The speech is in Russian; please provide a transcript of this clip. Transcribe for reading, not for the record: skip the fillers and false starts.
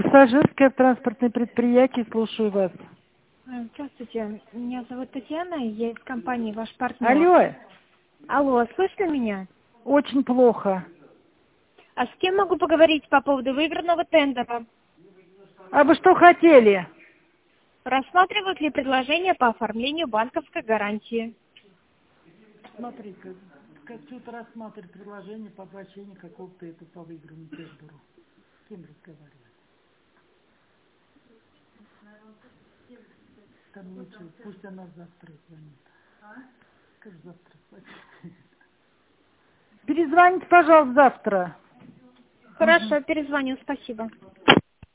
Пассажирское транспортное предприятие, слушаю вас. Здравствуйте, меня зовут Татьяна, я из компании «Ваш партнер». Алло, Алло, слышно меня? очень плохо. А с кем могу поговорить по поводу выигранного тендера? А вы что хотели? Рассматривают ли предложение по оформлению банковской гарантии? Смотри-ка, что-то рассматривать предложение по оплачению какого-то это по выигранному тендеру. С кем разговаривать? Там лучше, пусть она завтра звонит. Скажи, завтра звонит. Перезвоните, пожалуйста, завтра. Хорошо, перезвоню, спасибо.